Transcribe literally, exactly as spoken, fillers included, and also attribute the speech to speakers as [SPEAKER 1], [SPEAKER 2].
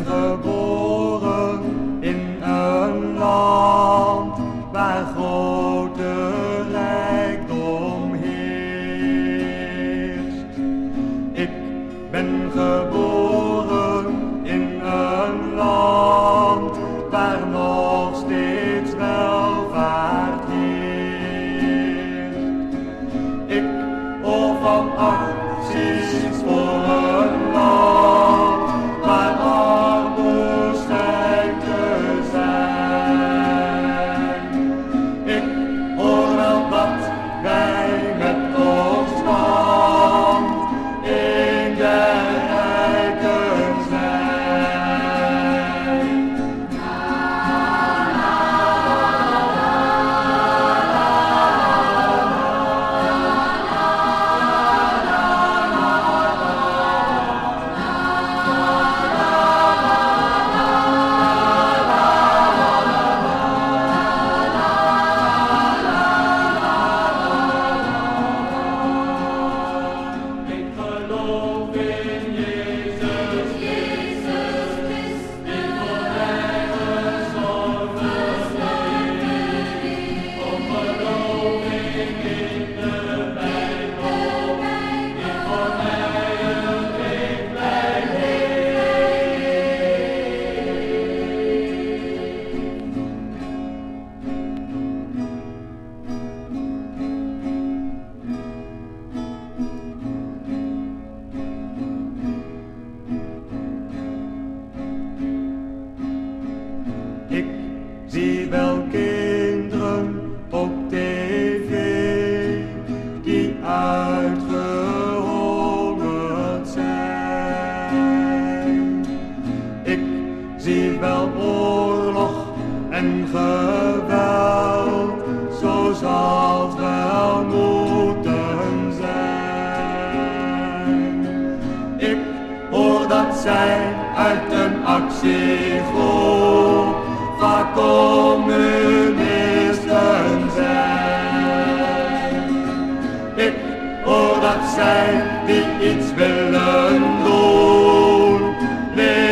[SPEAKER 1] geboren in een land waar grote rijkdom heerst. Ik ben geboren in een land waar nog steeds welvaart heerst. Ik hoor van acties voor een land waar armoede schijnt te zijn. Ik hoor wel dat wij met ons land een der rijken zijn.
[SPEAKER 2] Ik geloof in Jezus, Jezus Christus, die voor mij gestorven is. Ook geloof ik in de Bijbel, die voor mij een richtlijst
[SPEAKER 1] Ik zie wel kinderen op tv die uitgehongerd zijn. Ik zie wel oorlog en geweld, zo zal het wel moeten zijn. Ik hoor dat zij uit een actiegroep vaak communisten zijn. Ik hoor dat zij die iets willen doen,